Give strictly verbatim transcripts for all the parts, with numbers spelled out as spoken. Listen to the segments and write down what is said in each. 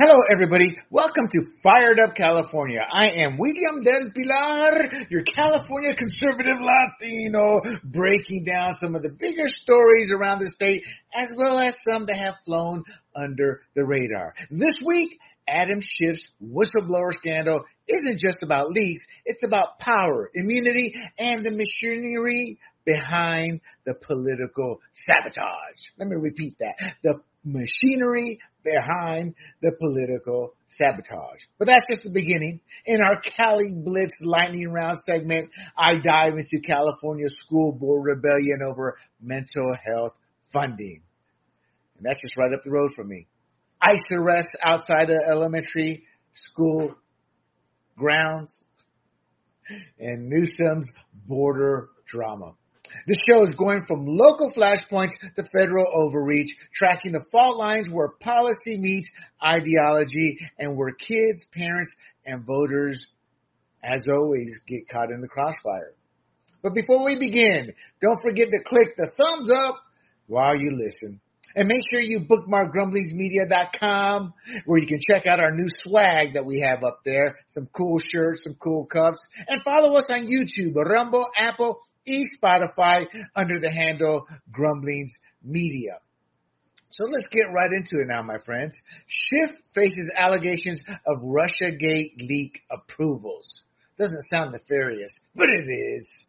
Hello, everybody. Welcome to Fired Up California. I am William Del Pilar, your California conservative Latino, breaking down some of the bigger stories around the state, as well as some that have flown under the radar. This week, Adam Schiff's whistleblower scandal isn't just about leaks. It's about power, immunity, and the machinery behind the political sabotage. Let me repeat that. The machinery behind the political sabotage. But that's just the beginning. In our Cali Blitz lightning round segment, I dive into California's school board rebellion over mental health funding. And that's just right up the road from me. ICE arrests outside of elementary school grounds and Newsom's border drama. This show is going from local flashpoints to federal overreach, tracking the fault lines where policy meets ideology and where kids, parents, and voters, as always, get caught in the crossfire. But before we begin, don't forget to click the thumbs up while you listen. And make sure you bookmark grumblings media dot com, where you can check out our new swag that we have up there, some cool shirts, some cool cups, and follow us on YouTube, Rumble, Apple, E, Spotify, under the handle Grumblings Media. So let's get right into it now, my friends. Schiff faces allegations of Russiagate leak approvals. Doesn't sound nefarious, but it is.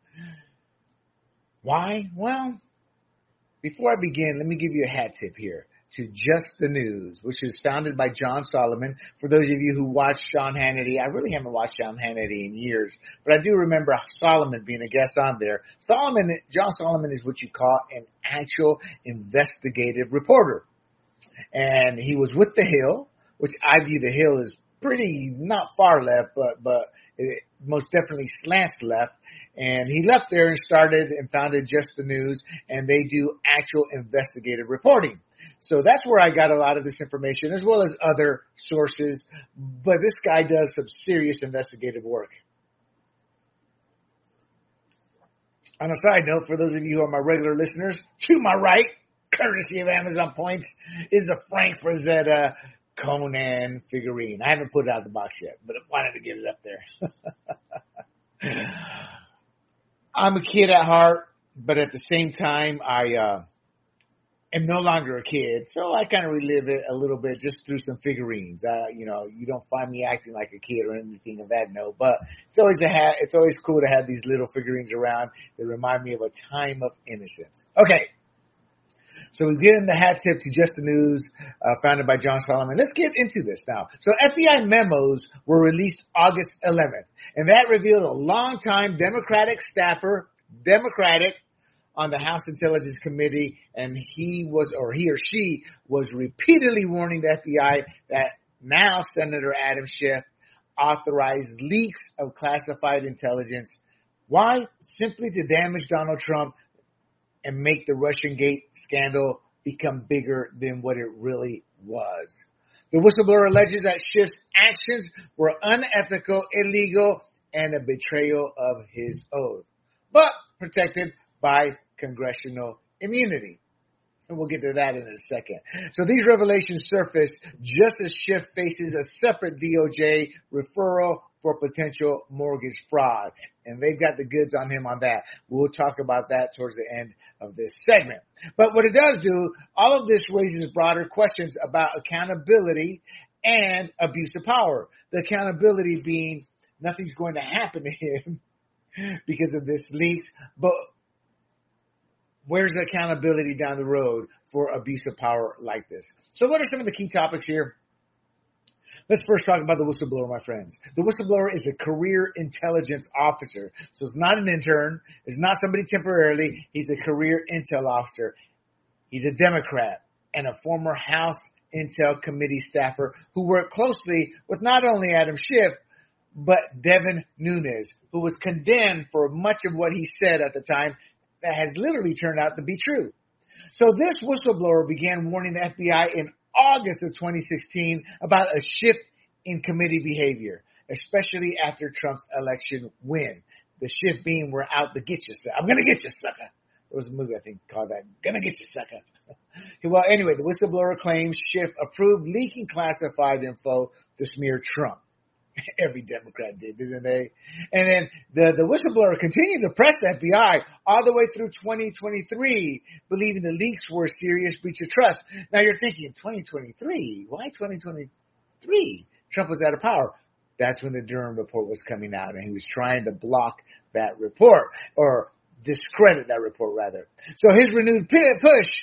Why? Well, before I begin, let me give you a hat tip here to Just the News, which is founded by John Solomon. For those of you who watch Sean Hannity, I really haven't watched Sean Hannity in years, but I do remember Solomon being a guest on there. Solomon, John Solomon is what you call an actual investigative reporter. And he was with The Hill, which I view The Hill as pretty, not far left, but, but it most definitely slants left. And he left there and started and founded Just the News, and they do actual investigative reporting. So that's where I got a lot of this information, as well as other sources. But this guy does some serious investigative work. On a side note, for those of you who are my regular listeners, to my right, courtesy of Amazon Points, is a Frank Frazetta Conan figurine. I haven't put it out of the box yet, but I wanted to get it up there. I'm a kid at heart, but at the same time, I uh, am no longer a kid. So I kind of relive it a little bit just through some figurines. Uh, you know, you don't find me acting like a kid or anything of that note, but it's always a ha- it's always cool to have these little figurines around that remind me of a time of innocence. Okay. So we get in the hat tip to Just the News, uh, founded by John Solomon. Let's get into this now. So F B I memos were released August eleventh, and that revealed a longtime Democratic staffer, Democratic, on the House Intelligence Committee, and he was, or he or she was repeatedly warning the F B I that now Senator Adam Schiff authorized leaks of classified intelligence. Why? Simply to damage Donald Trump and make the Russiagate scandal become bigger than what it really was. The whistleblower alleges that Schiff's actions were unethical, illegal, and a betrayal of his oath, but protected by congressional immunity. And we'll get to that in a second. So these revelations surfaced just as Schiff faces a separate D O J referral for potential mortgage fraud. And they've got the goods on him on that. We'll talk about that towards the end of this segment. But what it does do, all of this raises broader questions about accountability and abuse of power. The accountability being nothing's going to happen to him because of this leaks, but where's the accountability down the road for abuse of power like this? So what are some of the key topics here? Let's first talk about the whistleblower, my friends. The whistleblower is a career intelligence officer. So it's not an intern. It's not somebody temporarily. He's a career intel officer. He's a Democrat and a former House Intel Committee staffer who worked closely with not only Adam Schiff, but Devin Nunes, who was condemned for much of what he said at the time that has literally turned out to be true. So this whistleblower began warning the F B I in August of twenty sixteen about a shift in committee behavior, especially after Trump's election win. The shift being, we're out to get you, son. I'm going to get you, sucker. There was a movie, I think, called that, Gonna Get You, Sucker. Well, anyway, the whistleblower claims Schiff approved leaking classified info to smear Trump. Every Democrat did, didn't they? And then the, the whistleblower continued to press the F B I all the way through twenty twenty-three, believing the leaks were a serious breach of trust. Now you're thinking, twenty twenty-three? Why twenty twenty-three? Trump was out of power. That's when the Durham report was coming out, and he was trying to block that report, or discredit that report, rather. So his renewed push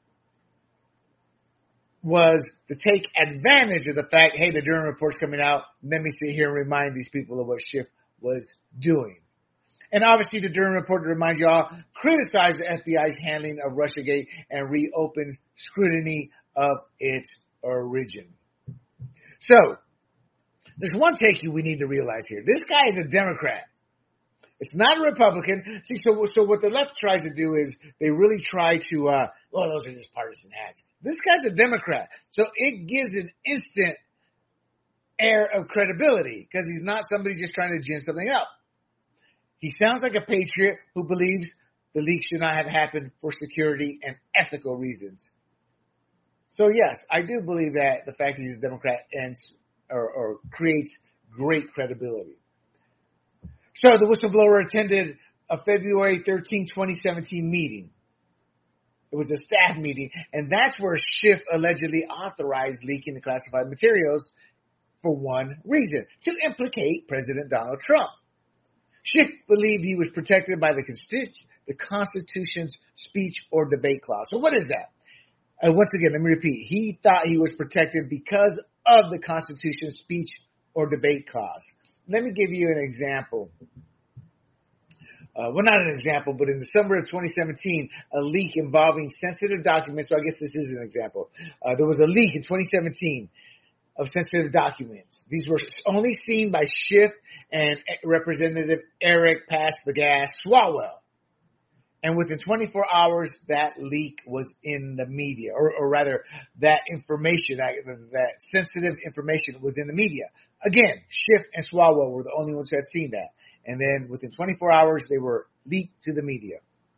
was to take advantage of the fact, hey, the Durham report's coming out. Let me sit here and remind these people of what Schiff was doing. And obviously the Durham report, to remind y'all, criticized the F B I's handling of Russiagate and reopened scrutiny of its origin. So, there's one take we need to realize here. This guy is a Democrat. It's not a Republican. See, so so what the left tries to do is they really try to, uh, well, those are just partisan hats. This guy's a Democrat. So it gives an instant air of credibility because he's not somebody just trying to gin something up. He sounds like a patriot who believes the leak should not have happened for security and ethical reasons. So yes, I do believe that the fact that he's a Democrat ends or, or creates great credibility. So the whistleblower attended a February thirteenth, twenty seventeen meeting. It was a staff meeting, and that's where Schiff allegedly authorized leaking the classified materials for one reason, to implicate President Donald Trump. Schiff believed he was protected by the, Constitu- the Constitution's speech or debate clause. So what is that? Uh, once again, let me repeat. He thought he was protected because of the Constitution's speech or debate clause. Let me give you an example. Uh, well, not an example, but in the summer of twenty seventeen, a leak involving sensitive documents. So I guess this is an example. Uh, there was a leak in twenty seventeen of sensitive documents. These were only seen by Schiff and Representative Eric Pass the Gas Swalwell. And within twenty-four hours, that leak was in the media, or, or rather, that information, that, that sensitive information was in the media. Again, Schiff and Swalwell were the only ones who had seen that. And then within twenty-four hours, they were leaked to the media.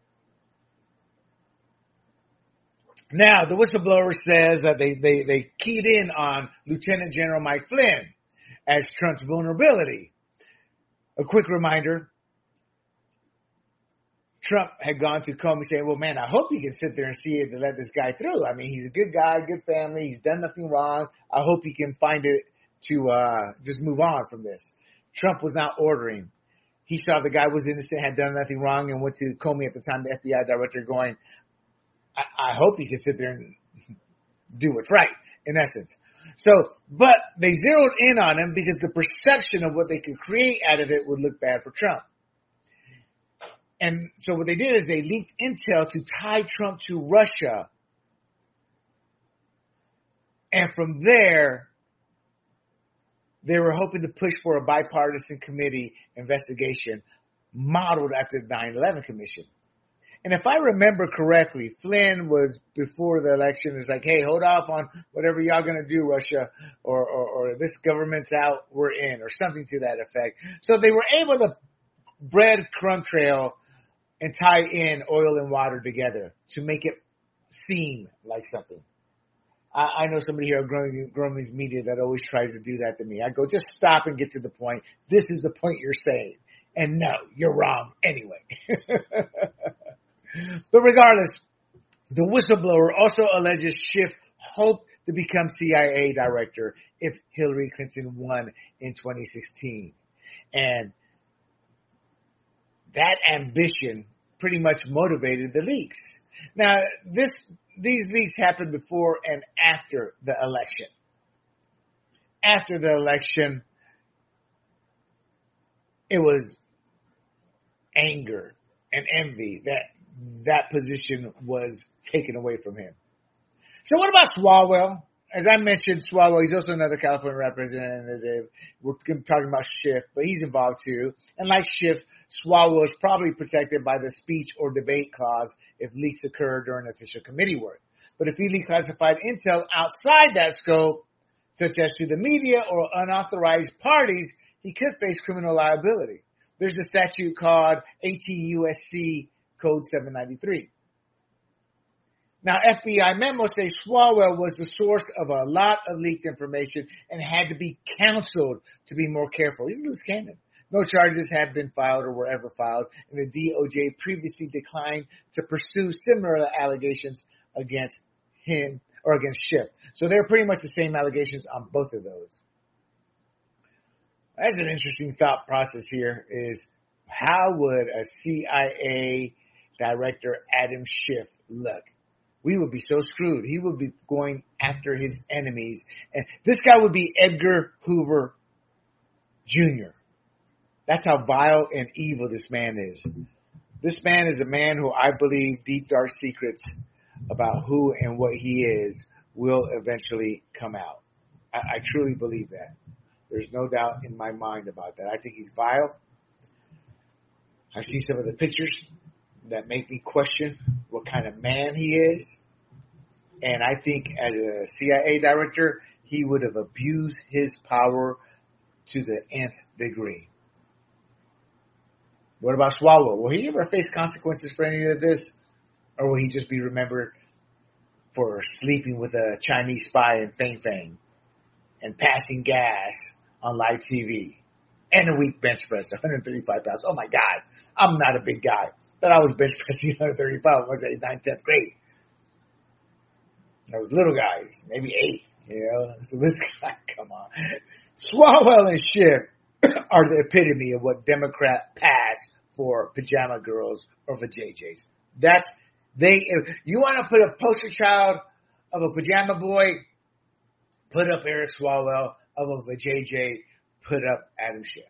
Now, the whistleblower says that they, they, they keyed in on Lieutenant General Mike Flynn as Trump's vulnerability. A quick reminder, Trump had gone to Comey saying, well, man, I hope you can sit there and see it to let this guy through. I mean, he's a good guy, good family. He's done nothing wrong. I hope he can find it to uh, just move on from this. Trump was not ordering. He saw the guy was innocent, had done nothing wrong, and went to Comey at the time, the F B I director, going, I, I hope he can sit there and do what's right, in essence. So, but they zeroed in on him because the perception of what they could create out of it would look bad for Trump. And so what they did is they leaked intel to tie Trump to Russia. And from there, they were hoping to push for a bipartisan committee investigation modeled after the nine eleven Commission. And if I remember correctly, Flynn was, before the election, is like, hey, hold off on whatever y'all going to do, Russia, or, or, or this government's out, we're in, or something to that effect. So they were able to breadcrumb trail and tie in oil and water together to make it seem like something. I, I know somebody here at Grumley's Media that always tries to do that to me. I go, just stop and get to the point. This is the point you're saying. And no, you're wrong anyway. But regardless, the whistleblower also alleges Schiff hoped to become C I A director if Hillary Clinton won in twenty sixteen. And that ambition pretty much motivated the leaks. Now, this these leaks happened before and after the election. After the election, it was anger and envy that that position was taken away from him. So what about Swalwell? As I mentioned, Swalwell, he's also another California representative. We're talking about Schiff, but he's involved too. And like Schiff, Swalwell is probably protected by the speech or debate clause if leaks occur during official committee work. But if he leaked classified intel outside that scope, such as to the media or unauthorized parties, he could face criminal liability. There's a statute called eighteen U S C Code seven ninety-three. Now, F B I memos say Swalwell was the source of a lot of leaked information and had to be counseled to be more careful. He's a loose cannon. No charges have been filed or were ever filed, and the D O J previously declined to pursue similar allegations against him or against Schiff. So they're pretty much the same allegations on both of those. That's an interesting thought process here is how would a C I A director, Adam Schiff, look? We would be so screwed. He would be going after his enemies. And this guy would be Edgar Hoover Junior That's how vile and evil this man is. This man is a man who I believe deep dark secrets about who and what he is will eventually come out. I, I truly believe that. There's no doubt in my mind about that. I think he's vile. I see some of the pictures that make me question what kind of man he is. And I think as a C I A director, he would have abused his power to the nth degree. What about Swalwell? Will he ever face consequences for any of this? Or will he just be remembered for sleeping with a Chinese spy in Fang Fang and passing gas on live T V and a weak bench press, one hundred thirty-five pounds? Oh my God, I'm not a big guy. But I was bench pressing one hundred thirty-five when I was in ninth, tenth grade. I was little guys, maybe eight, you know. So this guy, come on. Swalwell and Schiff are the epitome of what Democrat pass for pajama girls or for J Js. That's, they, if you want to put a poster child of a pajama boy, put up Eric Swalwell. Of a J J, put up Adam Schiff.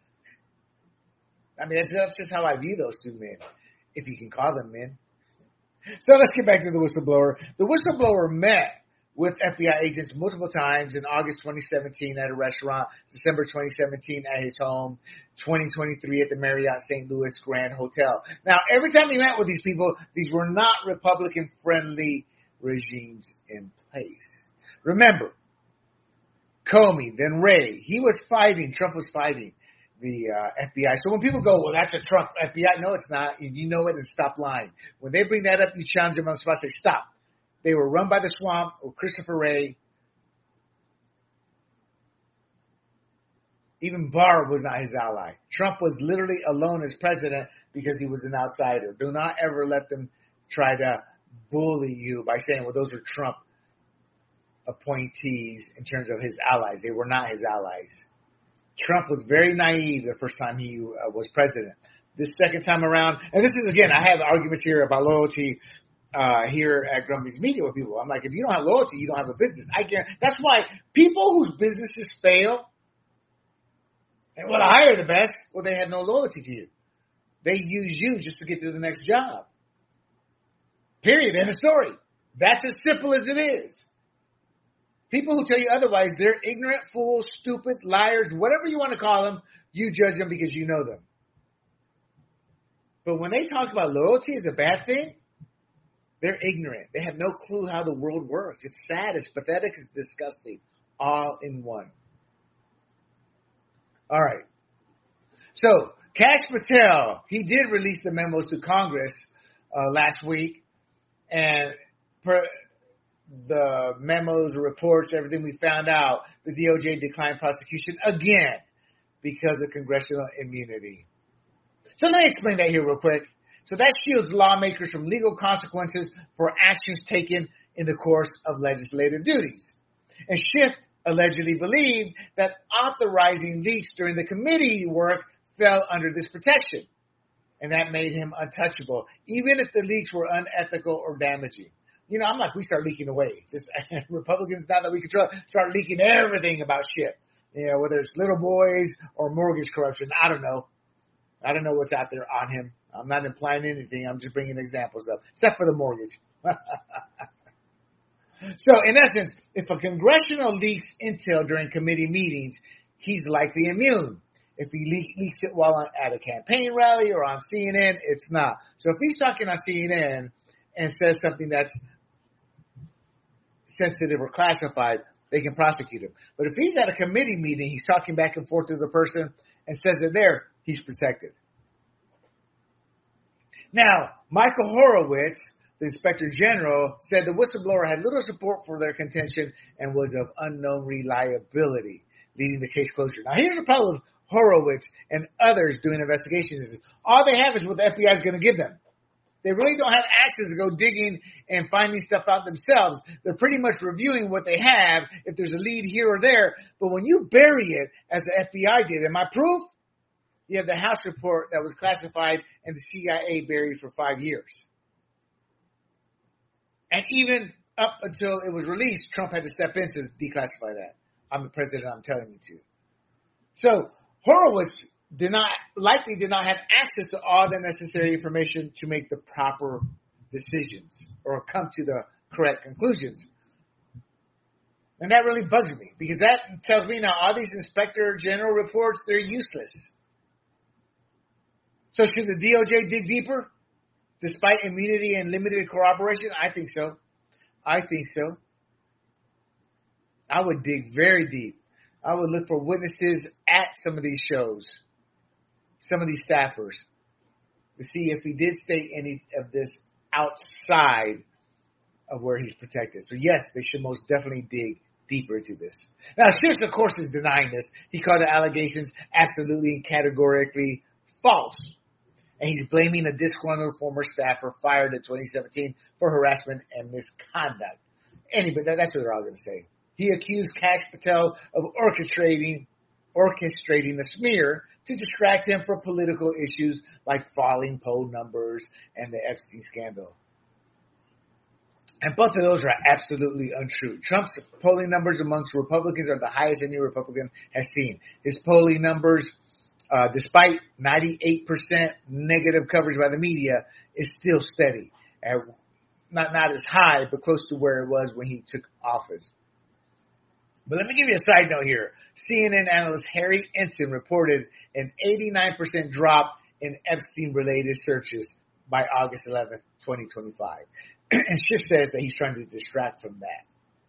I mean, that's, that's just how I view those two men, if you can call them men. So let's get back to the whistleblower. The whistleblower met with F B I agents multiple times in August twenty seventeen at a restaurant, December twenty seventeen at his home, twenty twenty-three at the Marriott Saint Louis Grand Hotel. Now, every time he met with these people, these were not Republican-friendly regimes in place. Remember, Comey, then Wray, he was fighting, Trump was fighting the uh, F B I. So when people go, well, that's a Trump F B I, no, it's not. You, you know it, and stop lying. When they bring that up, you challenge them on the spot, say, stop. They were run by the swamp or Christopher Wray. Even Barr was not his ally. Trump was literally alone as president because he was an outsider. Do not ever let them try to bully you by saying, well, those are Trump appointees in terms of his allies. They were not his allies. Trump was very naive the first time he uh, was president. This second time around, and this is, again, I have arguments here about loyalty uh, here at Grumpy's Media with people. I'm like, if you don't have loyalty, you don't have a business. I guarantee. That's why people whose businesses fail, and well, I hire the best, well, they had no loyalty to you. They use you just to get to the next job. Period. End of story. That's as simple as it is. People who tell you otherwise, they're ignorant, fools, stupid, liars, whatever you want to call them, you judge them because you know them. But when they talk about loyalty as a bad thing, they're ignorant. They have no clue how the world works. It's sad, it's pathetic, it's disgusting, all in one. All right. So, Kash Patel, he did release the memos to Congress uh, last week, and per the memos, reports, everything we found out, the D O J declined prosecution again because of congressional immunity. So let me explain that here real quick. So that shields lawmakers from legal consequences for actions taken in the course of legislative duties. And Schiff allegedly believed that authorizing leaks during the committee work fell under this protection. And that made him untouchable, even if the leaks were unethical or damaging. You know, I'm like, we start leaking away. Just Republicans, now that we control, start leaking everything about shit. You know, whether it's little boys or mortgage corruption. I don't know. I don't know what's out there on him. I'm not implying anything. I'm just bringing examples up, except for the mortgage. So, in essence, if a congressional leaks intel during committee meetings, he's likely immune. If he le- leaks it while on, at a campaign rally or on C N N, it's not. So if he's talking on C N N and says something that's sensitive or classified, they can prosecute him. But if he's at a committee meeting, he's talking back and forth to the person and says it there, he's protected. Now, Michael Horowitz, the Inspector General, said the whistleblower had little support for their contention and was of unknown reliability, leading to case closure. Now, here's the problem with Horowitz and others doing investigations. All they have is what the F B I is going to give them. They really don't have access to go digging and finding stuff out themselves. They're pretty much reviewing what they have, if there's a lead here or there. But when you bury it, as the F B I did, am I proof? You have the House report that was classified and the C I A buried for five years. And even up until it was released, Trump had to step in to declassify that. I'm the president, I'm telling you to. So Horowitz did not, likely did not have access to all the necessary information to make the proper decisions or come to the correct conclusions. And that really bugs me, because that tells me now all these Inspector General reports, they're useless. So should the D O J dig deeper despite immunity and limited corroboration? I think so. I think so. I would dig very deep. I would look for witnesses at some of these shows, some of these staffers, to see if he did state any of this outside of where he's protected. So yes, they should most definitely dig deeper into this. Now, Schiff, of course, is denying this. He called the allegations absolutely and categorically false. And he's blaming a disgruntled former staffer fired in twenty seventeen for harassment and misconduct. Anyway, that's what they're all going to say. He accused Kash Patel of orchestrating, orchestrating the smear to distract him from political issues like falling poll numbers and the Epstein scandal. And both of those are absolutely untrue. Trump's polling numbers amongst Republicans are the highest any Republican has seen. His polling numbers, uh, despite ninety-eight percent negative coverage by the media, is still steady. At, not, not as high, but close to where it was when he took office. But let me give you a side note here. C N N analyst Harry Ensign reported an eighty-nine percent drop in Epstein-related searches by August eleventh, twenty twenty-five. And Schiff says that he's trying to distract from that.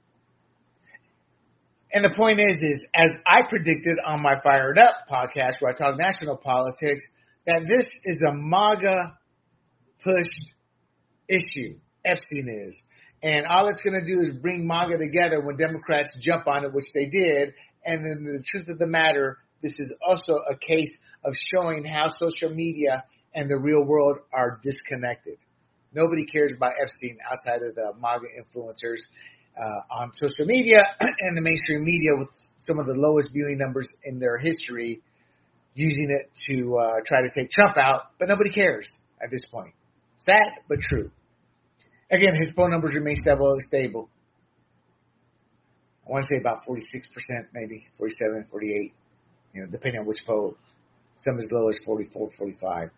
And the point is, is as I predicted on my Fired Up podcast where I talk national politics, that this is a MAGA pushed issue. Epstein is. And all it's going to do is bring MAGA together when Democrats jump on it, which they did. And then the truth of the matter, this is also a case of showing how social media and the real world are disconnected. Nobody cares about Epstein outside of the MAGA influencers uh, on social media and the mainstream media with some of the lowest viewing numbers in their history, using it to uh, try to take Trump out. But nobody cares at this point. Sad, but true. Again, his phone numbers remain stable. stable. I want to say about forty-six percent, maybe forty-seven, forty-eight, you know, depending on which poll. Some as low as forty-four, forty-five.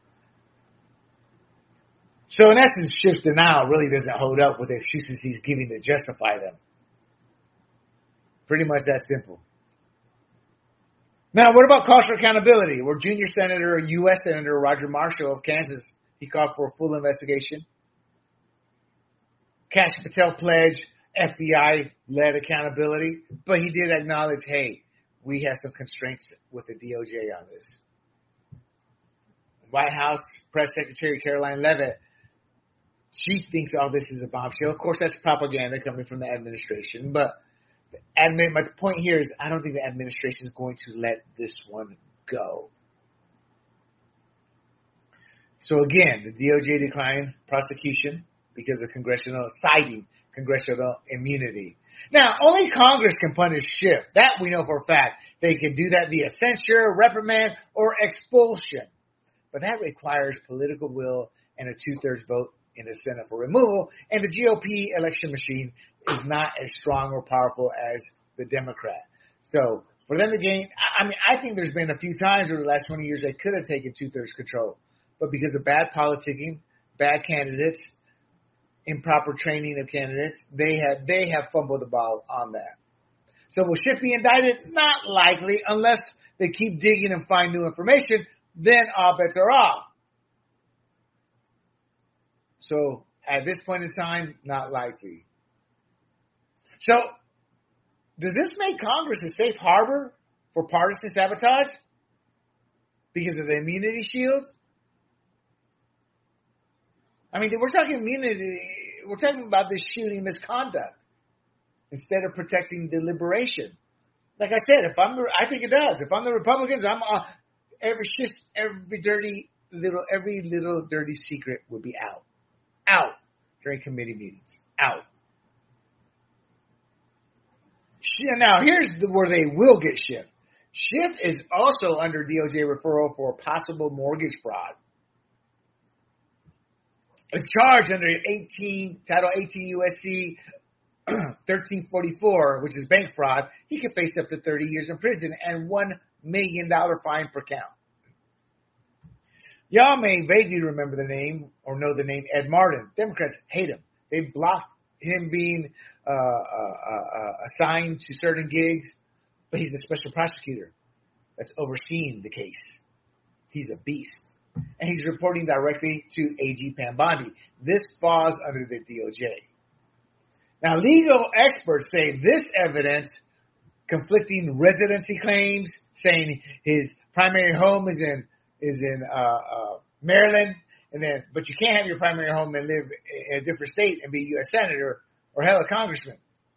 So in essence, Schiff's denial really doesn't hold up with the excuses he's giving to justify them. Pretty much that simple. Now, what about calls for accountability? Where junior Senator, U S Senator Roger Marshall of Kansas, he called for a full investigation. Kash Patel pledged F B I-led accountability, but he did acknowledge, hey, we have some constraints with the D O J on this. White House Press Secretary Caroline Leavitt, she thinks all this is a bombshell. Of course, that's propaganda coming from the administration, but the admin, my point here is I don't think the administration is going to let this one go. So again, the D O J declined prosecution because of congressional citing congressional immunity. Now, only Congress can punish Schiff. That we know for a fact. They can do that via censure, reprimand, or expulsion. But that requires political will and a two-thirds vote in the Senate for removal. And the G O P election machine is not as strong or powerful as the Democrat. So for them to gain, I mean, I think there's been a few times over the last twenty years they could have taken two-thirds control. But because of bad politicking, bad candidates, improper training of candidates, they have they have fumbled the ball on that. So will Schiff be indicted? Not likely, unless they keep digging and find new information. Then all bets are off. So at this point in time, not likely. So does this make Congress a safe harbor for partisan sabotage? Because of the immunity shields? I mean, we're talking immunity. We're talking about this shooting misconduct instead of protecting deliberation. Like I said, if I'm the, I think it does. If I'm the Republicans, I'm uh, every shit, every dirty little, every little dirty secret would be out, out during committee meetings, out. Now, here's the, where they will get Schiff. Schiff is also under D O J referral for possible mortgage fraud. A charge under eighteen Title eighteen U S C thirteen forty-four, which is bank fraud, he could face up to thirty years in prison and one million dollars fine per count. Y'all may vaguely remember the name or know the name Ed Martin. Democrats hate him. They blocked him being uh, uh, uh, assigned to certain gigs, but he's a special prosecutor that's overseeing the case. He's a beast. And he's reporting directly to A G Pam Bondi. This falls under the D O J. Now, legal experts say this evidence, conflicting residency claims, saying his primary home is in is in uh, uh, Maryland, and then but you can't have your primary home and live in a different state and be a U S senator or hell a congressman.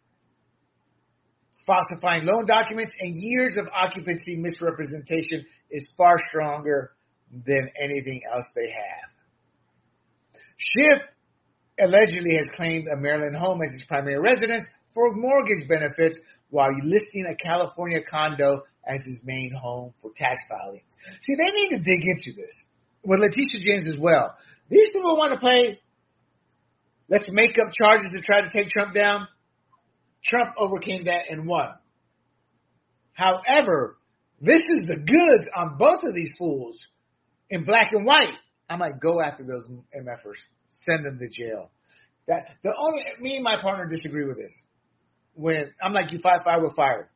Falsifying loan documents and years of occupancy misrepresentation is far stronger than anything else they have. Schiff allegedly has claimed a Maryland home as his primary residence for mortgage benefits while listing a California condo as his main home for tax filings. See, they need to dig into this with Letitia James as well. These people want to play, let's make up charges to try to take Trump down. Trump overcame that and won. However, this is the goods on both of these fools in black and white. I might go after those MFers, send them to jail. That the only me and my partner disagree with this. When I'm like, you fight fire with fire,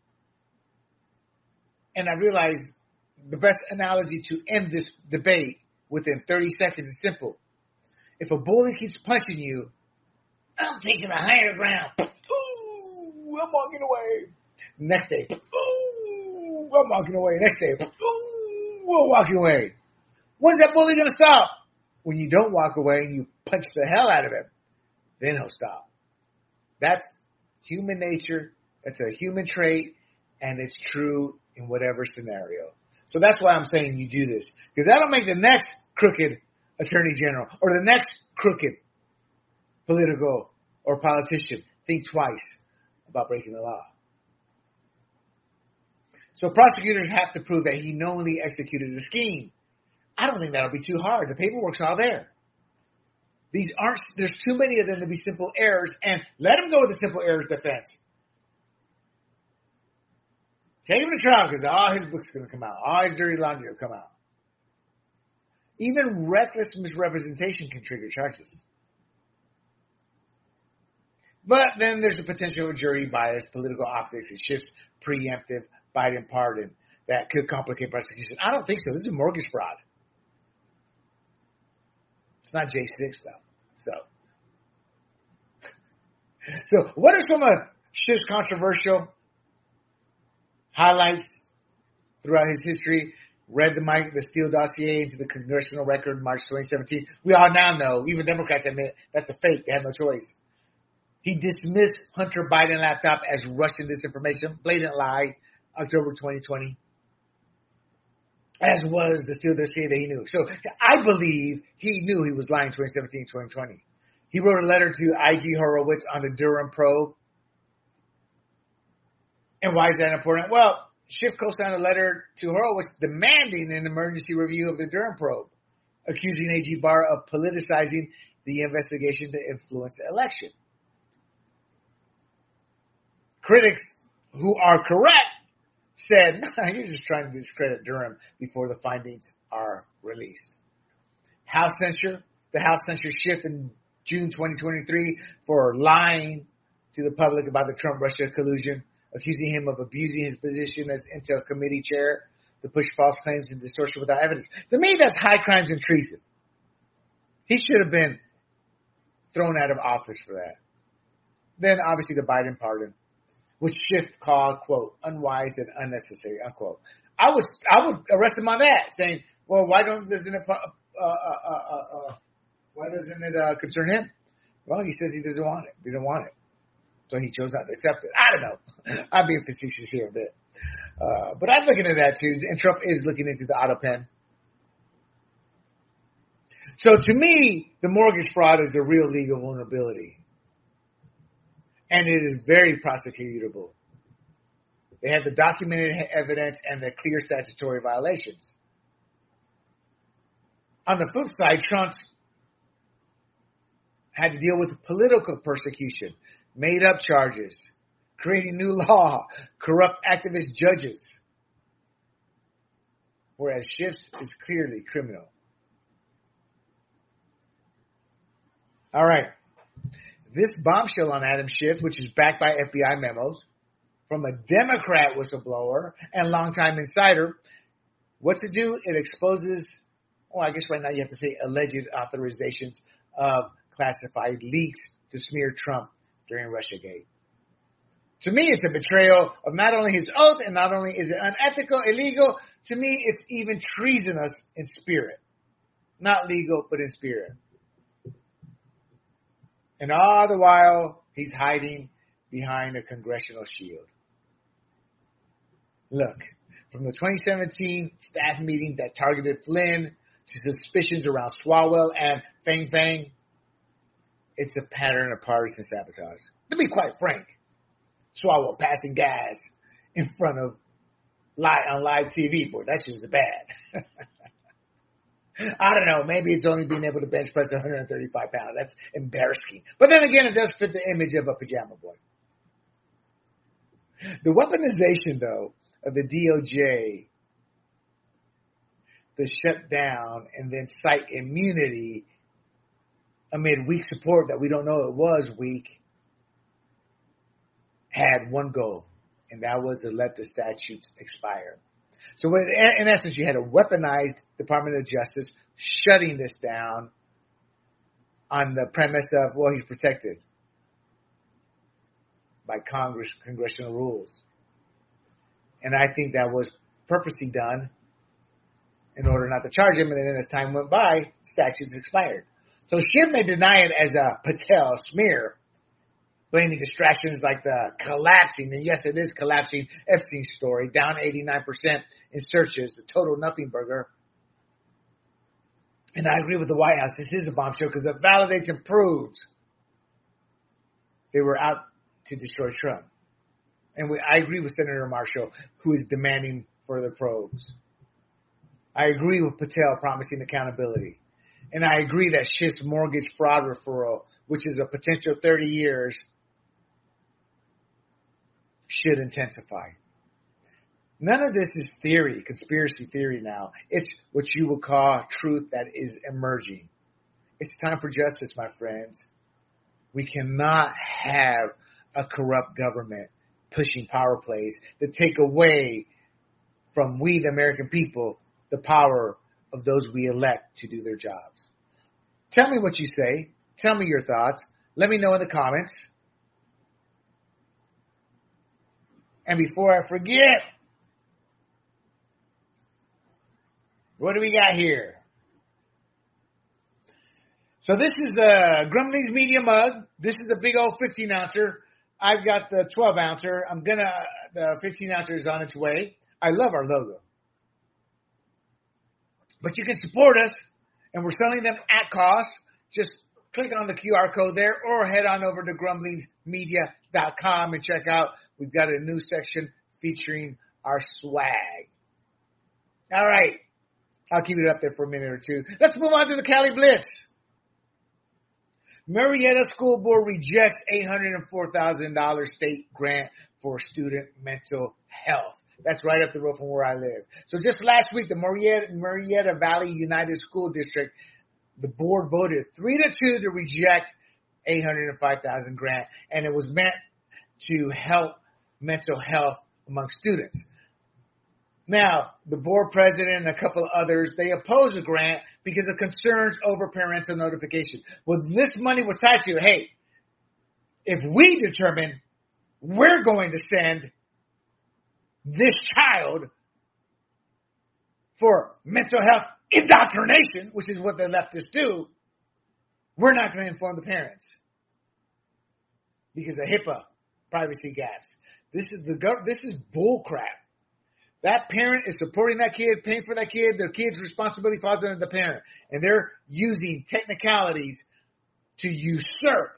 and I realize the best analogy to end this debate within thirty seconds is simple. If a bully keeps punching you, I'm taking the higher ground. Ooh, I'm walking away. Next day, ooh, I'm walking away. Next day, ooh, I'm walking away. When's that bully going to stop? When you don't walk away and you punch the hell out of him, then he'll stop. That's human nature. That's a human trait, and it's true in whatever scenario. So that's why I'm saying you do this, because that'll make the next crooked attorney general or the next crooked political or politician think twice about breaking the law. So prosecutors have to prove that he knowingly executed a scheme. I don't think that'll be too hard. The paperwork's all there. These aren't, there's too many of them to be simple errors, and let them go with the simple errors defense. Take him to trial because all his books are going to come out. All his dirty laundry will come out. Even reckless misrepresentation can trigger charges. But then there's the potential of jury bias, political optics, and Schiff's preemptive Biden pardon that could complicate prosecution. I don't think so. This is mortgage fraud. It's not J six, though. So, so what are some of Schiff's controversial highlights throughout his history? Read the Mike, the Steele dossier into the congressional record in March twenty seventeen. We all now know, even Democrats admit, that's a fake. They have no choice. He dismissed Hunter Biden laptop as Russian disinformation. Blatant lie, October twenty twenty. As was the Steele dossier that he knew. So I believe he knew he was lying twenty seventeen, twenty twenty. He wrote a letter to I G Horowitz on the Durham probe. And why is that important? Well, Schiff co-signed a letter to Horowitz demanding an emergency review of the Durham probe, accusing A G Barr of politicizing the investigation to influence the election. Critics who are correct said, nah, you're just trying to discredit Durham before the findings are released. House censure. The House censured Schiff in June twenty twenty-three for lying to the public about the Trump-Russia collusion, accusing him of abusing his position as Intel committee chair to push false claims and distortion without evidence. To me, that's high crimes and treason. He should have been thrown out of office for that. Then, obviously, the Biden pardon, which Schiff called, quote, unwise and unnecessary, unquote. I would I would arrest him on that, saying, well, why don't, doesn't it uh, uh, uh, uh, Why doesn't it uh, concern him? Well, he says he doesn't want it. Didn't want it. So he chose not to accept it. I don't know. I'm being facetious here a bit. Uh, but I'm looking at that too. And Trump is looking into the auto pen. So to me, the mortgage fraud is a real legal vulnerability. And it is very prosecutable. They have the documented evidence and the clear statutory violations. On the flip side, Trump had to deal with political persecution, made up charges, creating new law, corrupt activist judges. Whereas Schiff's is clearly criminal. All right. This bombshell on Adam Schiff, which is backed by F B I memos from a Democrat whistleblower and longtime insider, what's it do? It exposes, well, I guess right now you have to say alleged authorizations of classified leaks to smear Trump during Russiagate. To me, it's a betrayal of not only his oath, and not only is it unethical, illegal, to me, it's even treasonous in spirit. Not legal, but in spirit. And all the while, he's hiding behind a congressional shield. Look, from the twenty seventeen staff meeting that targeted Flynn to suspicions around Swalwell and Fang Fang, it's a pattern of partisan sabotage. To be quite frank, Swalwell passing gas in front of live on live T V, boy, that shit's bad. I don't know. Maybe it's only being able to bench press one hundred thirty-five pounds. That's embarrassing. But then again, it does fit the image of a pajama boy. The weaponization, though, of the D O J, the shutdown and then cite immunity amid weak support that we don't know it was weak, had one goal, and that was to let the statutes expire. So in essence, you had a weaponized Department of Justice shutting this down on the premise of, well, he's protected by Congress, congressional rules. And I think that was purposely done in order not to charge him. And then as time went by, statutes expired. So Schiff may deny it as a Patel smear, blaming distractions like the collapsing, and yes, it is collapsing, Epstein story, down eighty-nine percent in searches, a total nothing burger. And I agree with the White House. This is a bombshell because it validates and proves they were out to destroy Trump. And we, I agree with Senator Marshall, who is demanding further probes. I agree with Patel promising accountability. And I agree that Schiff's mortgage fraud referral, which is a potential thirty years, should intensify. None of this is theory, conspiracy theory now. It's what you would call truth that is emerging. It's time for justice, my friends. We cannot have a corrupt government pushing power plays that take away from we, the American people, the power of those we elect to do their jobs. Tell me what you say. Tell me your thoughts. Let me know in the comments. And before I forget, what do we got here? So this is a Grumblings Media mug. This is the big old fifteen ouncer. I've got the twelve ouncer. I'm gonna, the fifteen ouncer is on its way. I love our logo. But you can support us, and we're selling them at cost. Just click on the Q R code there or head on over to grumblings media dot com and check out. We've got a new section featuring our swag. All right. I'll keep it up there for a minute or two. Let's move on to the Cali Blitz. Marietta School Board rejects eight hundred four thousand dollars state grant for student mental health. That's right up the road from where I live. So just last week, the Marietta, Marietta Valley United School District, the board voted three to two to reject eight hundred five thousand dollars grant, and it was meant to help mental health among students. Now, the board president and a couple of others, they opposed the grant because of concerns over parental notification. Well, this money was tied to, hey, if we determine we're going to send this child for mental health indoctrination, which is what the leftists do, We're not going to inform the parents because of HIPAA privacy gaps. This is the gov- this is bull crap. That parent is supporting that kid, paying for that kid. Their kid's responsibility falls under the parent. And they're using technicalities to usurp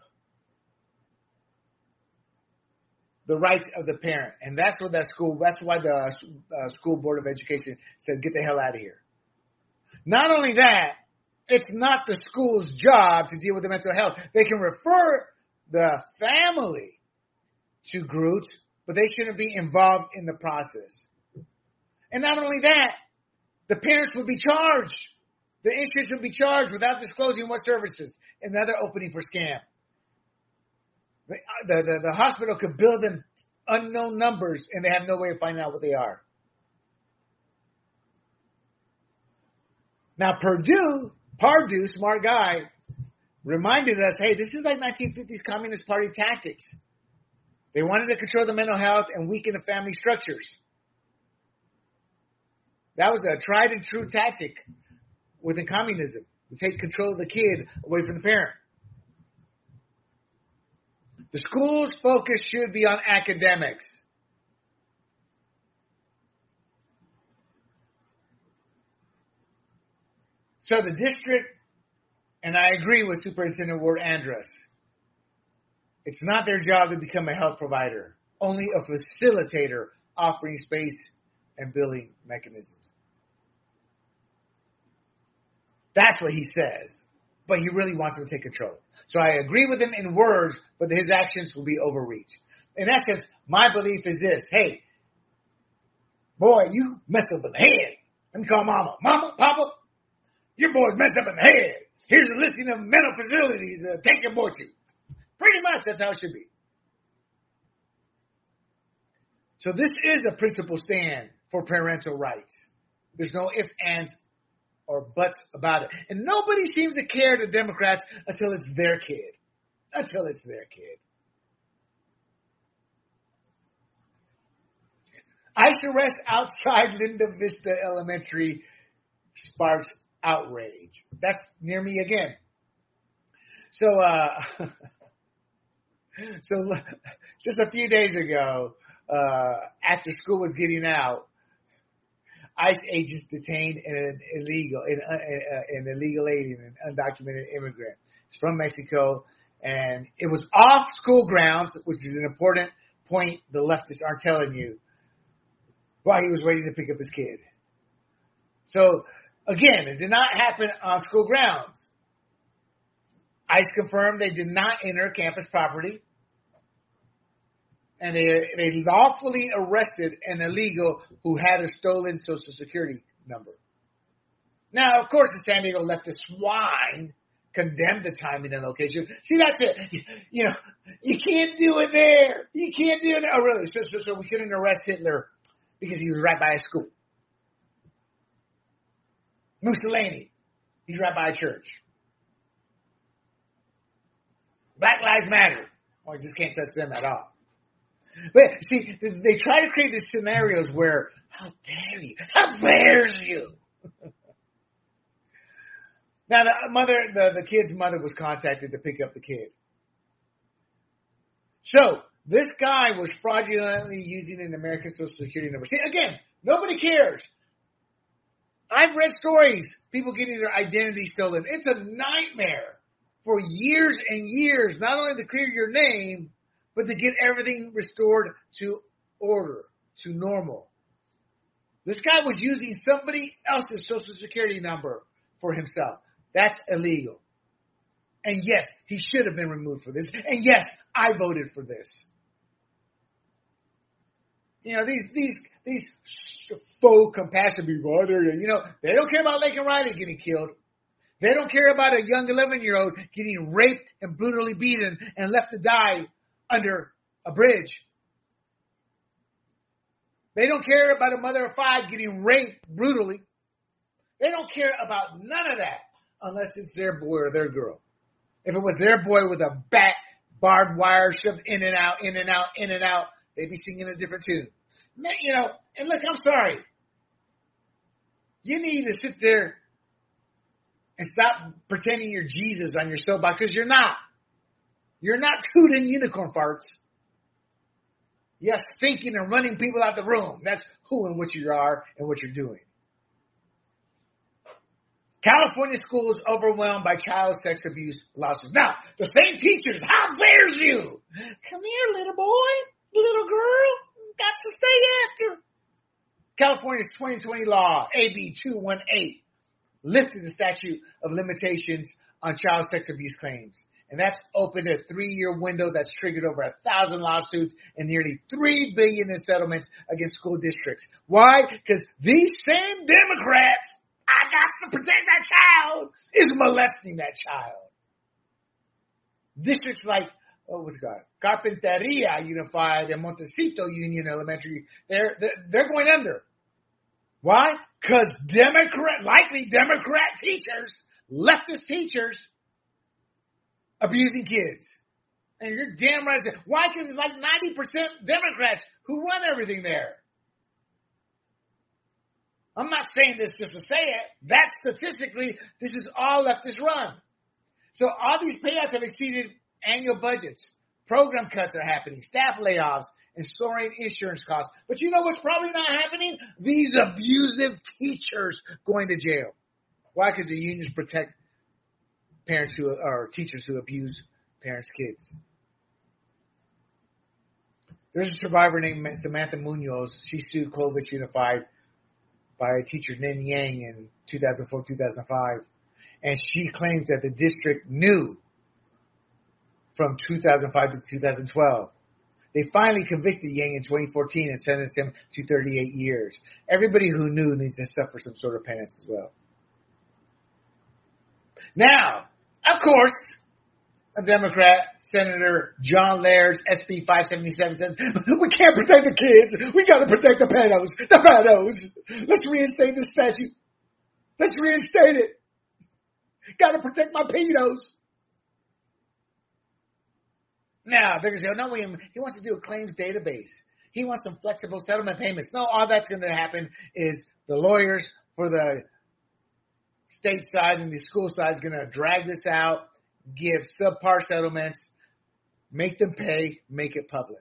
the rights of the parent. And that's what that school, that's why the uh, School Board of Education said, get the hell out of here. Not only that, it's not the school's job to deal with the mental health. They can refer the family to groups, but they shouldn't be involved in the process. And not only that, the parents would be charged. The insurance would be charged without disclosing what services. Another opening for scam. The, the, the, the hospital could bill them unknown numbers and they have no way of finding out what they are. Now, Purdue, Pardue, smart guy, reminded us, hey, this is like nineteen fifties Communist Party tactics. They wanted to control the mental health and weaken the family structures. That was a tried and true tactic within communism, to take control of the kid away from the parent. The school's focus should be on academics. So the district, and I agree with Superintendent Ward Andrus, it's not their job to become a health provider, only a facilitator offering space and billing mechanisms. That's what he says, but he really wants them to take control. So I agree with him in words, but his actions will be overreach. In essence, my belief is this. Hey, boy, you messed up in the head. Let me call mama. Mama, papa, your boy's messed up in the head. Here's a listing of mental facilities to take your boy to. Pretty much, that's how it should be. So this is a principled stand for parental rights. There's no ifs, ands, or buts about it. And nobody seems to care, the Democrats, until it's their kid. Until it's their kid. ICE arrest outside Linda Vista Elementary sparks outrage. That's near me again. So, uh, so just a few days ago, uh, after school was getting out, ICE agents detained an illegal, an, an illegal alien, an undocumented immigrant. He's from Mexico, and it was off school grounds, which is an important point the leftists aren't telling you, while he was waiting to pick up his kid. So, again, it did not happen on school grounds. ICE confirmed they did not enter campus property, and they they lawfully arrested an illegal who had a stolen Social Security number. Now, of course, the San Diego leftist swine condemned the timing and location. See, that's it. You, you know, you can't do it there. You can't do it. Oh, really? So, so, so we couldn't arrest Hitler because he was right by a school. Mussolini, he's right by a church. Black Lives Matter. Well, you just can't touch them at all. But see, they try to create these scenarios where, how dare you? How dares you? Now, the mother, the, the kid's mother was contacted to pick up the kid. So, this guy was fraudulently using an American Social Security number. See, again, nobody cares. I've read stories, people getting their identity stolen. It's a nightmare for years and years, not only to clear your name, but to get everything restored to order, to normal. This guy was using somebody else's Social Security number for himself. That's illegal. And yes, he should have been removed for this. And yes, I voted for this. You know, these these these faux compassion people, you know, they don't care about Laken Riley getting killed. They don't care about a young eleven-year-old getting raped and brutally beaten and left to die under a bridge. They don't care about a mother of five getting raped brutally. They don't care about none of that unless it's their boy or their girl. If it was their boy with a bat, barbed wire shoved in and out, in and out, in and out, they'd be singing a different tune. You know, and look, I'm sorry. You need to sit there And stop pretending you're Jesus on your soapbox, because you're not. You're not tooting unicorn farts. Yes, thinking and running people out the room. That's who and what you are and what you're doing. California schools overwhelmed by child sex abuse lawsuits. Now, the same teachers, how dares you? Come here, little boy, little girl, got to stay after. California's twenty twenty law, A B two eighteen, lifted the statute of limitations on child sex abuse claims. And that's opened a three-year window that's triggered over a thousand lawsuits and nearly three billion dollars in settlements against school districts. Why? Because these same Democrats, I got to protect that child, is molesting that child. Districts like, what was it called? Carpinteria Unified and Montecito Union Elementary, they're, they're, they're going under. Why? Because Democrat, likely Democrat teachers, leftist teachers, abusing kids. And you're damn right. Why? Because it's like ninety percent Democrats who run everything there. I'm not saying this just to say it. That's statistically, this is all leftist run. So all these payouts have exceeded annual budgets. Program cuts are happening, staff layoffs, and soaring insurance costs. But you know what's probably not happening? These abusive teachers going to jail. Why? Because the unions protect parents who or teachers who abuse parents' kids. There's a survivor named Samantha Munoz. She sued Clovis Unified by teacher Nin Yang in two thousand four, two thousand five. And she claims that the district knew from two thousand five to two thousand twelve. They finally convicted Yang in twenty fourteen and sentenced him to thirty-eight years. Everybody who knew needs to suffer some sort of penance as well. Now, of course, a Democrat, Senator John Laird's S B five seventy-seven says, we can't protect the kids. We got to protect the pedos. The pedos. Let's reinstate the statute. Let's reinstate it. Got to protect my pedos. Now, they're going to say, oh, no, William, he wants to do a claims database. He wants some flexible settlement payments. No, all that's going to happen is the lawyers for the state side and the school side is going to drag this out, give subpar settlements, make them pay, make it public.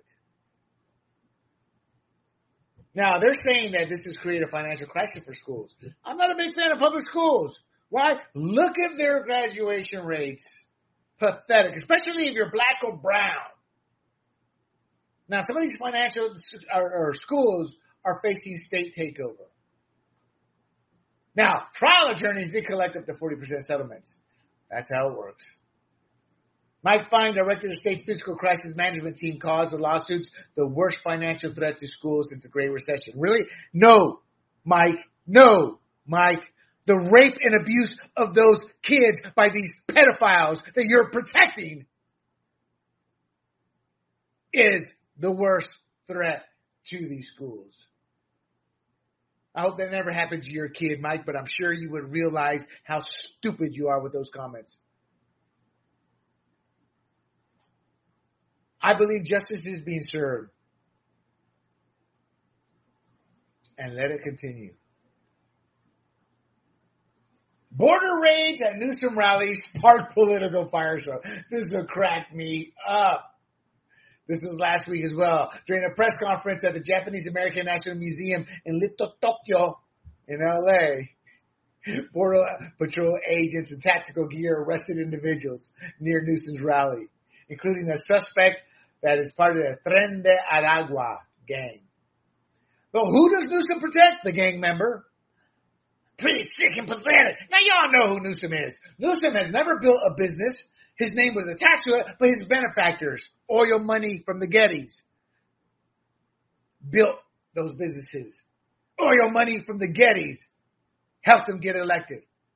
Now, they're saying that this has created a financial crisis for schools. I'm not a big fan of public schools. Why? Look at their graduation rates. Pathetic, especially if you're black or brown. Now, some of these financial or, or schools are facing state takeover. Now, trial attorneys did collect up to forty percent settlements. That's how it works. Mike Fine, director of the state's fiscal crisis management team, calls the lawsuits the worst financial threat to schools since the Great Recession. Really? No, Mike. No, Mike. The rape and abuse of those kids by these pedophiles that you're protecting is the worst threat to these schools. I hope that never happened to your kid, Mike, but I'm sure you would realize how stupid you are with those comments. I believe justice is being served. And let it continue. Border raids at Newsom rallies sparked political fire show. This will crack me up. This was last week as well. During a press conference at the Japanese American National Museum in Little Tokyo in L A, Border Patrol agents in tactical gear arrested individuals near Newsom's rally, including a suspect that is part of the Tren de Aragua gang. So who does Newsom protect? The gang member. Pretty sick and pathetic. Now y'all know who Newsom is. Newsom has never built a business. His name was attached to it, but his benefactors, oil money from the Gettys, built those businesses. Oil money from the Gettys helped him get elected.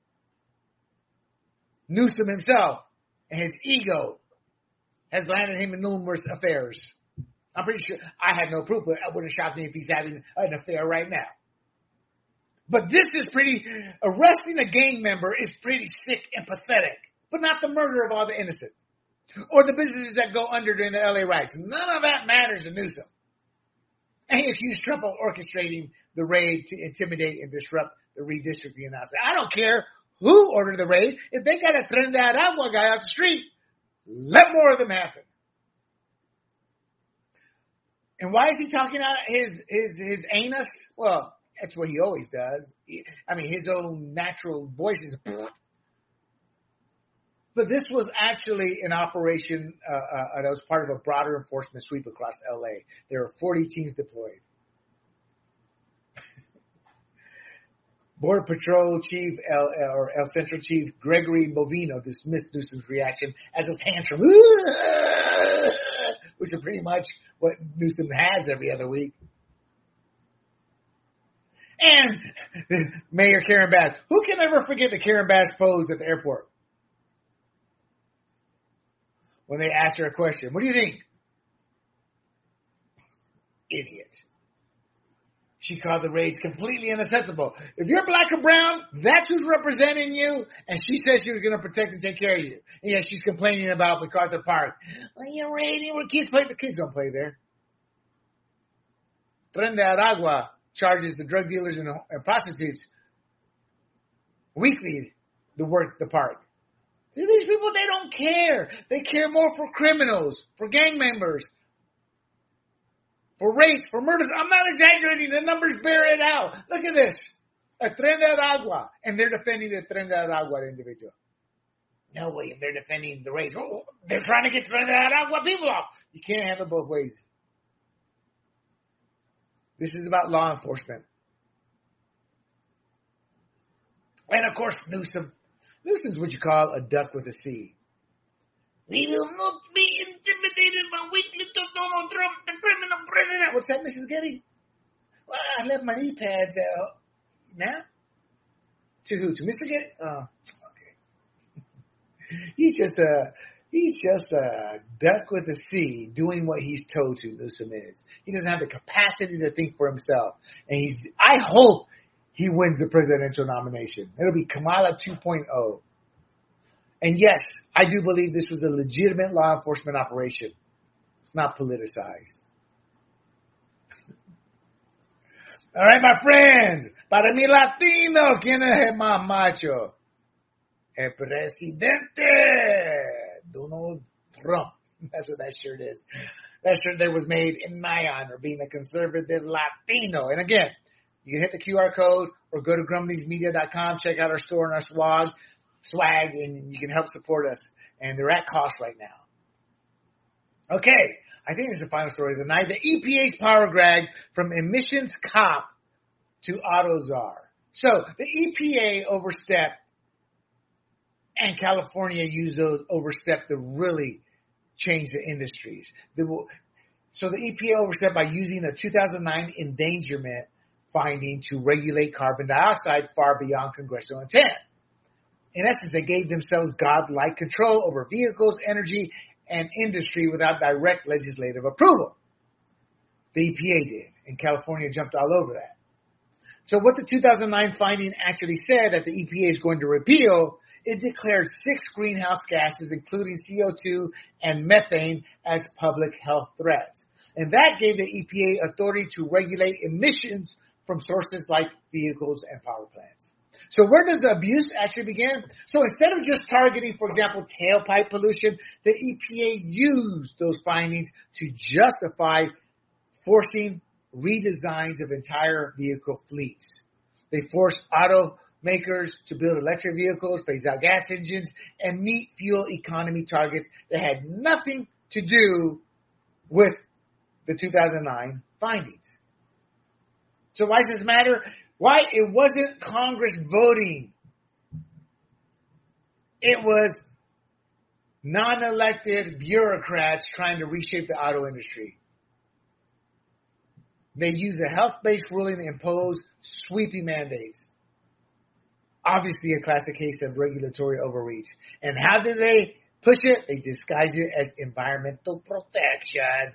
Newsom himself and his ego has landed him in numerous affairs. I'm pretty sure, I have no proof, but it wouldn't shock me if he's having an affair right now. But this is pretty, arresting a gang member is pretty sick and pathetic, but not the murder of all the innocent or the businesses that go under during the L A riots. None of that matters to Newsom. And he accused Trump of orchestrating the raid to intimidate and disrupt the redistricting announcement. I don't care who ordered the raid. If they got a Tren de Aragua guy off the street, let more of them happen. And why is he talking out his his his anus? Well, that's what he always does. I mean, his own natural voice is. But this was actually an operation uh, uh, that was part of a broader enforcement sweep across L A. There were forty teams deployed. Border Patrol Chief El, or El Central Chief Gregory Bovino dismissed Newsom's reaction as a tantrum, which is pretty much what Newsom has every other week. And Mayor Karen Bass. Who can ever forget the Karen Bass pose at the airport? When they asked her a question, what do you think? Idiot. She called the raids completely unacceptable. If you're black or brown, that's who's representing you. And she says she was going to protect and take care of you. And yeah, she's complaining about MacArthur Park. Well, you're raiding where kids play. The kids don't play there. Tren de Aragua charges the drug dealers and, and prostitutes weekly to work the park. See, these people, they don't care. They care more for criminals, for gang members, for rapes, for murders. I'm not exaggerating. The numbers bear it out. Look at this. A Tren de Aragua. And they're defending the Tren de Aragua individual. No, William, they're defending the race. Oh, they're trying to get Tren de Aragua people off. You can't have it both ways. This is about law enforcement. And, of course, Newsom. Newsom's what you call a duck with a C. We will not be intimidated by weakness of Donald Trump, the criminal president. What's that, Missus Getty? Well, I left my knee pads out. Now? To who? To Mister Getty? Oh, okay. He's just a, he's just a duck with a C doing what he's told to, Newsom is. He doesn't have the capacity to think for himself. And he's, I hope he wins the presidential nomination. It'll be Kamala two point oh. And yes, I do believe this was a legitimate law enforcement operation. It's not politicized. All right, my friends. Para mi Latino, ¿quién es el más macho? El presidente Donald Trump. That's what that shirt is. That shirt there was made in my honor, being a conservative Latino. And again, you can hit the Q R code or go to grumblings media dot com, check out our store and our swag. swag, and you can help support us. And they're at cost right now. Okay, I think this is the final story of the night. The E P A's power grab from emissions cop to auto czar. So the E P A overstepped, and California used those overstepped to really change the industries. So the E P A overstepped by using a two thousand nine endangerment finding to regulate carbon dioxide far beyond congressional intent. In essence, they gave themselves godlike control over vehicles, energy, and industry without direct legislative approval. The E P A did, and California jumped all over that. So what the two thousand nine finding actually said that the E P A is going to repeal, it declared six greenhouse gases, including C O two and methane, as public health threats. And that gave the E P A authority to regulate emissions from sources like vehicles and power plants. So where does the abuse actually begin? So instead of just targeting, for example, tailpipe pollution, the E P A used those findings to justify forcing redesigns of entire vehicle fleets. They forced automakers to build electric vehicles, phase out gas engines, and meet fuel economy targets that had nothing to do with the two thousand nine findings. So why does this matter? Why? It wasn't Congress voting. It was non-elected bureaucrats trying to reshape the auto industry. They used a health-based ruling to impose sweeping mandates. Obviously a classic case of regulatory overreach. And how did they push it? They disguised it as environmental protection.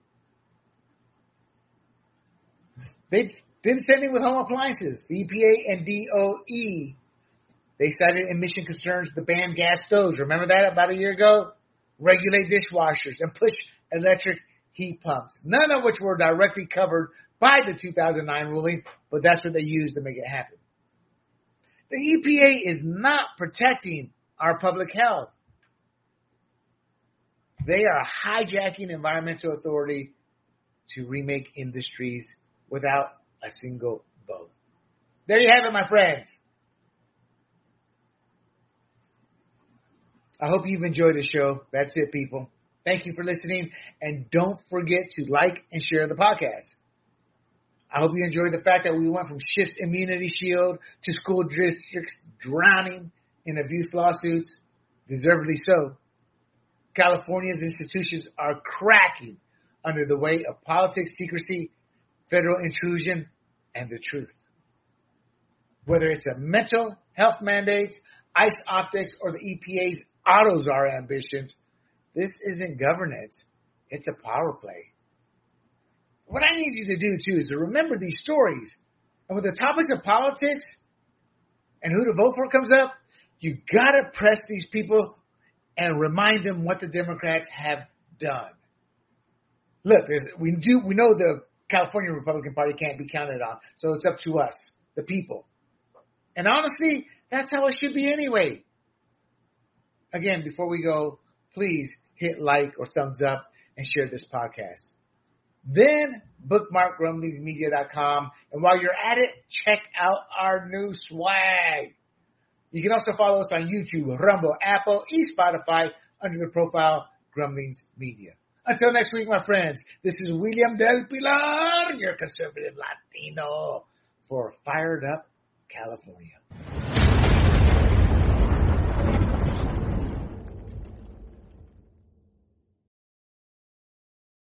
They did the same thing with home appliances. The E P A and D O E, they cited emission concerns to ban gas stoves. Remember that about a year ago? Regulate dishwashers and push electric heat pumps. None of which were directly covered by the two thousand nine ruling, but that's what they used to make it happen. The E P A is not protecting our public health. They are hijacking environmental authority to remake industries without a single vote. There you have it, my friends. I hope you've enjoyed the show. That's it, people. Thank you for listening. And don't forget to like and share the podcast. I hope you enjoyed the fact that we went from Schiff's immunity shield to school districts drowning in abuse lawsuits. Deservedly so. California's institutions are cracking under the weight of politics, secrecy, federal intrusion, and the truth. Whether it's a mental health mandate, ICE optics, or the E P A's AutoZar ambitions, this isn't governance. It's a power play. What I need you to do, too, is to remember these stories. And when the topics of politics and who to vote for comes up, you got to press these people and remind them what the Democrats have done. Look, we do we know the California Republican Party can't be counted on, so it's up to us, the people. And honestly, that's how it should be anyway. Again, before we go, please hit like or thumbs up and share this podcast. Then bookmark grumblings media dot com. And while you're at it, check out our new swag. You can also follow us on YouTube, Rumble, Apple, and Spotify under the profile Grumblings Media. Until next week, my friends, this is William Del Pilar, your conservative Latino, for Fired Up California.